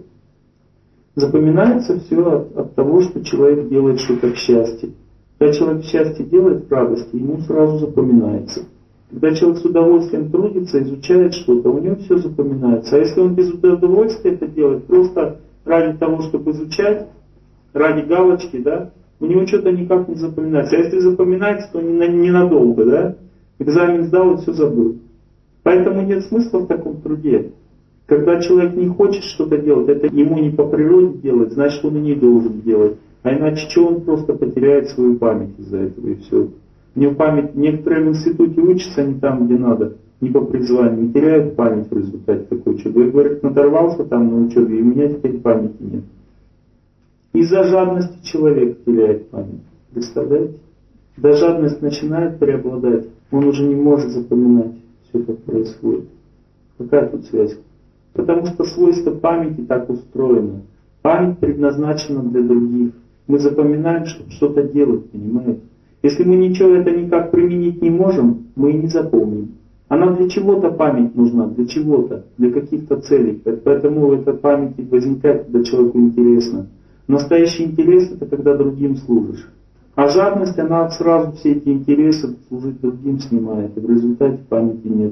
Запоминается все от, от того, что человек делает что-то к счастью. Когда человек счастье делает в радости, ему сразу запоминается. Когда человек с удовольствием трудится, изучает что-то, у него все запоминается. А если он без удовольствия это делает, просто ради того, чтобы изучать, ради галочки, да, у него что-то никак не запоминается. А если запоминается, то ненадолго, да? Экзамен сдал и все забыл. Поэтому нет смысла в таком труде. Когда человек не хочет что-то делать, это ему не по природе делать, значит он и не должен делать. А иначе что, он просто потеряет свою память из-за этого и все. У него память, некоторые в институте учатся не там, где надо, не по призванию, и теряют память в результате такой учебы. Я, говорит, надорвался там на учебе, и у меня теперь памяти нет. Из-за жадности человек теряет память. Представляете? Когда жадность начинает преобладать, он уже не может запоминать все, как происходит. Какая тут связь? Потому что свойство памяти так устроено. Память предназначена для других. Мы запоминаем, чтобы что-то делать, понимаете? Если мы ничего это никак применить не можем, мы и не запомним. Она для чего-то память нужна, для чего-то, для каких-то целей. Поэтому эта память возникает, когда человеку интересно. Настоящий интерес это когда другим служишь. А жадность, она сразу все эти интересы служить другим снимает. И в результате памяти нет.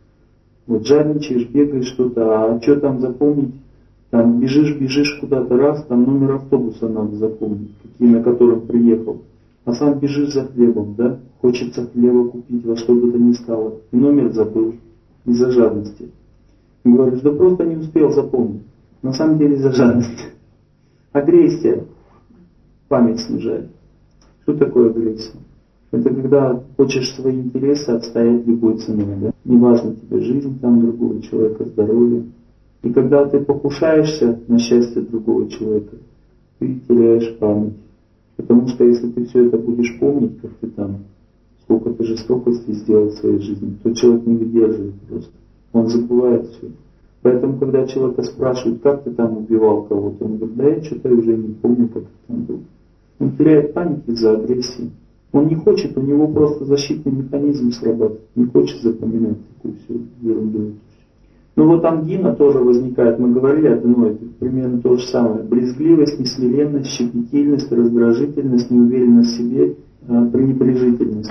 Вот жадничаешь, бегаешь что-то, а что там запомнить? Там бежишь, бежишь куда-то, раз, там номер автобуса надо запомнить, какие, на котором приехал. А сам бежишь за хлебом, да? Хочется хлеба купить во что бы то ни стало. И номер забыл из-за жадности. И говоришь, да просто не успел запомнить. На самом деле из-за жадности. Агрессия память снижает. Что такое агрессия? Это когда хочешь свои интересы отстоять любой ценой. Да? Неважно тебе жизнь там другого человека, здоровье. И когда ты покушаешься на счастье другого человека, ты теряешь память. Потому что если ты все это будешь помнить, как ты там, сколько ты жестокости сделал в своей жизни, то человек не выдерживает просто. Он забывает все. Поэтому, когда человека спрашивают, как ты там убивал кого-то, он говорит, да я что-то уже не помню, как ты там был. Он теряет память из-за агрессии. Он не хочет, у него просто защитный механизм срабатывает. Не хочет запоминать такую всю ерунду. Ну вот ангина тоже возникает, мы говорили, одно, это примерно то же самое. Брезгливость, несмиренность, щепетильность, раздражительность, неуверенность в себе, пренебрежительность.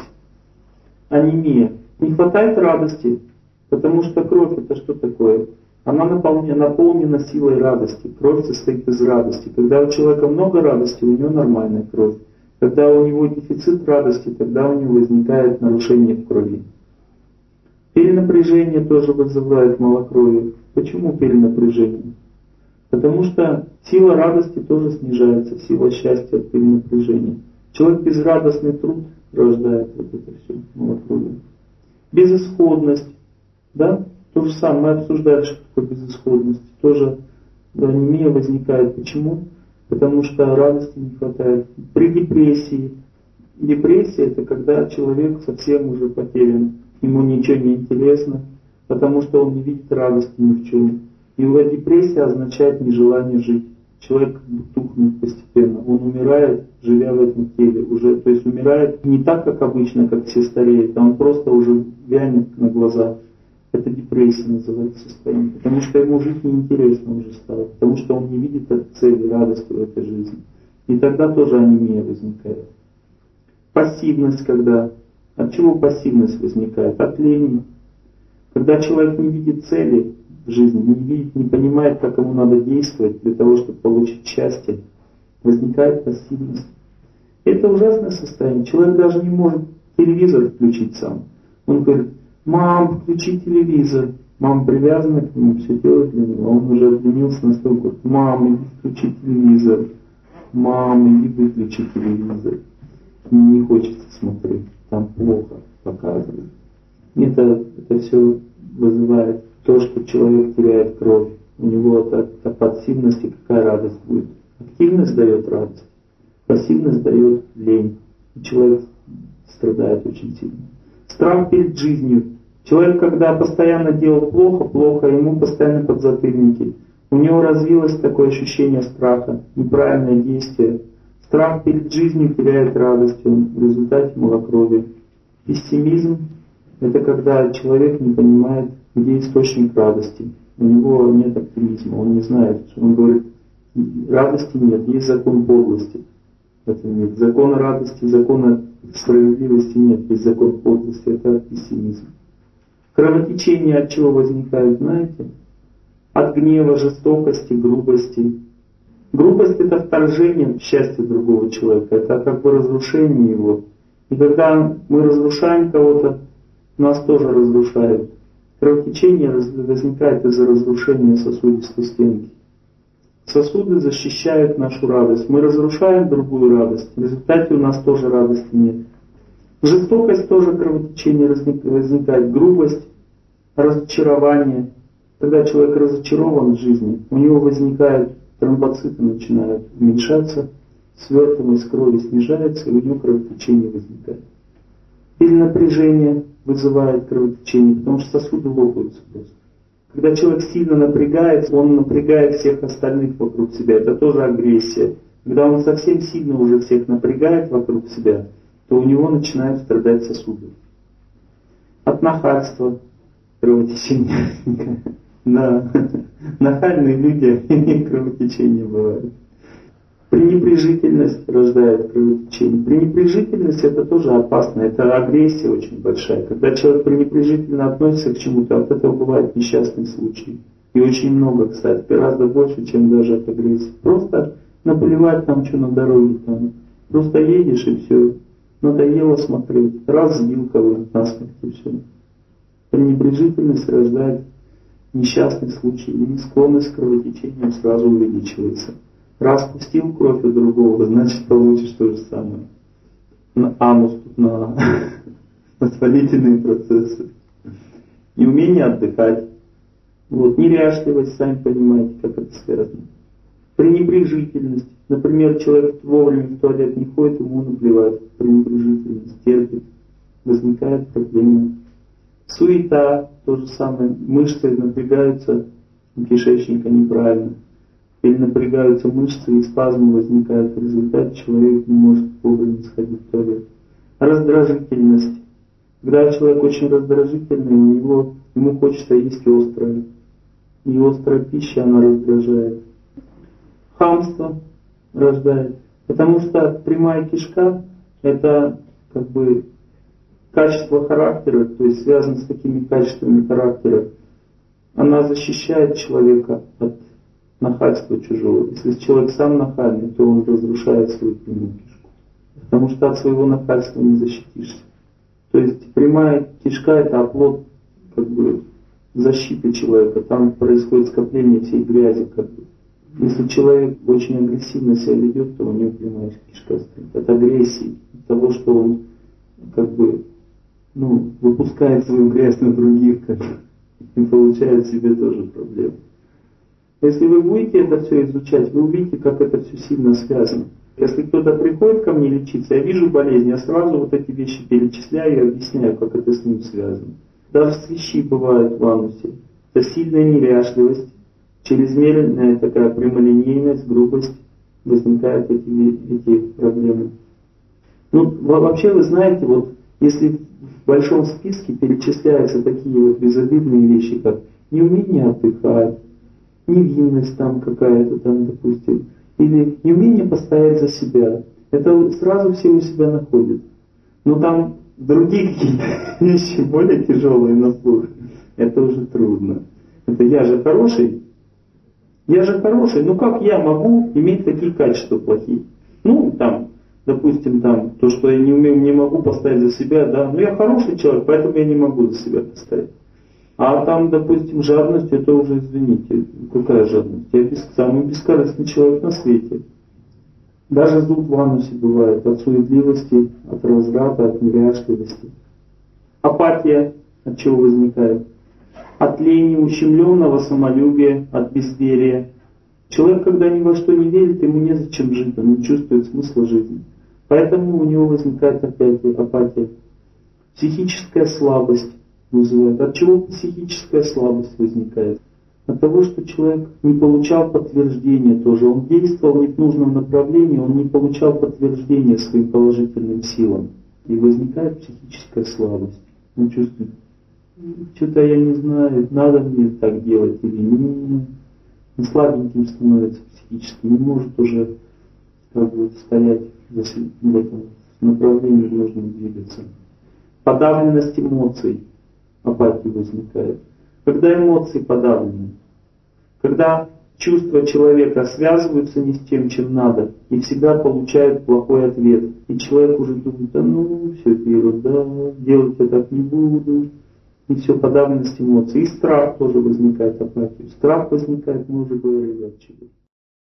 Анемия. Не хватает радости, потому что кровь это что такое? Она наполнена, наполнена силой радости. Кровь состоит из радости. Когда у человека много радости, у него нормальная кровь. Когда у него дефицит радости, тогда у него возникает нарушение в крови. Перенапряжение тоже вызывает малокровие. Почему перенапряжение? Потому что сила радости тоже снижается, сила счастья от перенапряжения. Человек безрадостный труд рождает вот это все малокровие. Безысходность, да? То же самое, мы обсуждали, что такое безысходность. Тоже анемия возникает. Почему? Потому что радости не хватает. При депрессии. Депрессия это когда человек совсем уже потерян. Ему ничего не интересно, потому что он не видит радости ни в чем. И депрессия означает нежелание жить. Человек тухнет постепенно. Он умирает, живя в этом теле. Уже, то есть умирает не так, как обычно, как все стареют, а он просто уже вянет на глазах. Это депрессия называется состояние. Потому что ему жить неинтересно уже стало. Потому что он не видит цели, радости в этой жизни. И тогда тоже анемия возникает. Пассивность, когда... От чего пассивность возникает? От лени. Когда человек не видит цели в жизни, не видит, не понимает, как ему надо действовать для того, чтобы получить счастье, возникает пассивность. Это ужасное состояние. Человек даже не может телевизор включить сам. Он говорит, мам, включи телевизор. Мама привязана к нему, все делает для него. Он уже обленился настолько, говорит, мам, иди включи телевизор. Мам, иди выключи телевизор. Не хочется смотреть. Там плохо показывают. Это, это все вызывает то, что человек теряет кровь. У него от, от пассивности какая радость будет? Активность дает радость, пассивность дает лень. И человек страдает очень сильно. Страх перед жизнью. Человек, когда постоянно делал плохо, плохо, ему постоянно подзатыльники. У него развилось такое ощущение страха, неправильное действие. Страх перед жизнью теряет радость, он в результате малокровия. Пессимизм, Это когда человек не понимает, где источник радости. У него нет оптимизма, он не знает, что он говорит, радости нет, есть закон подлости. Это нет. Закона радости, закона справедливости нет, есть закон подлости, это пессимизм. Кровотечение от чего возникает, знаете? От гнева, жестокости, грубости. Грубость — это вторжение в счастье другого человека, это как бы разрушение его. И когда мы разрушаем кого-то, нас тоже разрушают. Кровотечение возникает из-за разрушения сосудистой стенки. Сосуды защищают нашу радость. Мы разрушаем другую радость. В результате у нас тоже радости нет. Жестокость тоже кровотечение возникает. Грубость, разочарование. Когда человек разочарован в жизни, у него возникают тромбоциты, начинают уменьшаться, свертываемость крови снижается, и у него кровотечение возникает. Перенапряжение вызывает кровотечение, потому что сосуды лопаются просто. Когда человек сильно напрягается, он напрягает всех остальных вокруг себя. Это тоже агрессия. Когда он совсем сильно уже всех напрягает вокруг себя, то у него начинают страдать сосуды. От нахальства кровотечение. Да, нахальные люди, кровотечение бывает. Пренебрежительность рождает кровотечение. Пренебрежительность — это тоже опасно, это агрессия очень большая. Когда человек пренебрежительно относится к чему-то, от этого бывают несчастные случаи. И очень много, кстати, гораздо больше, чем даже от агрессии. Просто наплевать там, что на дороге там. Просто едешь и все. Надоело смотреть. Раз сбил кого-то насмерть и все. Пренебрежительность рождает несчастный случай. И склонность к кровотечению сразу увеличивается. Раз пустил кровь у другого, значит получишь то же самое. На анус тут на воспалительные процессы. Неумение отдыхать. Вот. Неряшливость, сами понимаете, как это связано. Пренебрежительность. Например, человек вовремя в туалет не ходит, ему наплевать. Пренебрежительность, терпит. Возникает проблема. Суета, то же самое. Мышцы напрягаются у кишечника неправильно. Или напрягаются мышцы и спазмы возникают. В результате человек не может вовремя сходить в туалет. Раздражительность. Когда человек очень раздражительный, у него, ему хочется есть острое. И острая пища, она раздражает. Хамство рождает. Потому что прямая кишка — это как бы качество характера, то есть связано с такими качествами характера. Она защищает человека от нахальства чужого. Если человек сам нахальный, то он разрушает свою прямую кишку. Потому что от своего нахальства не защитишься. То есть прямая кишка — это оплот как бы защиты человека. Там происходит скопление всей грязи. Как бы. Если человек очень агрессивно себя ведет, то у него прямая кишка стоит. От агрессии, от того, что он как бы ну, выпускает свою грязь на других, как бы, и получает себе тоже проблемы. Если вы будете это все изучать, вы увидите, как это все сильно связано. Если кто-то приходит ко мне лечиться, я вижу болезнь, я сразу вот эти вещи перечисляю и объясняю, как это с ним связано. Даже свищи бывают в анусе. Это сильная неряшливость, чрезмерная такая прямолинейность, грубость. Возникают эти, эти проблемы. Ну, вообще вы знаете, вот если в большом списке перечисляются такие вот безобидные вещи, как неумение отдыхать, невинность там какая-то там, допустим, или неумение постоять за себя. Это сразу все у себя находят. Но там другие какие-то вещи более тяжелые на слух. Это уже трудно. Это я же хороший. Я же хороший. Ну как я могу иметь такие качества плохие? Ну там, допустим, там, то, что я не умею, не могу постоять за себя, да. Но я хороший человек, поэтому я не могу за себя постоять. А там, допустим, жадность, это уже, извините, какая жадность? Я без, самый бескорыстный человек на свете. Даже зуд в анусе бывает от суетливости, от разврата, от неряшливости. Апатия от чего возникает? От лени, ущемленного самолюбия, от безверия. Человек, когда ни во что не верит, ему незачем жить, он не чувствует смысла жизни. Поэтому у него возникает опять апатия. Психическая слабость вызывает. От чего психическая слабость возникает? От того, что человек не получал подтверждения тоже. Он действовал не в нужном направлении, он не получал подтверждения своим положительным силам. И возникает психическая слабость. Он чувствует, что-то я не знаю, надо мне так делать или не. Он слабеньким становится психически, не может уже как бы стоять в этом направлении, нужно двигаться. Подавленность эмоций, апатия возникает. Когда эмоции подавлены, когда чувства человека связываются не с тем, чем надо, и всегда получают плохой ответ. И человек уже думает, да ну, все это ерунда, делать я так не буду. И все, подавленность эмоций. И страх тоже возникает, апатия. Страх возникает, мы уже говорили, от чего.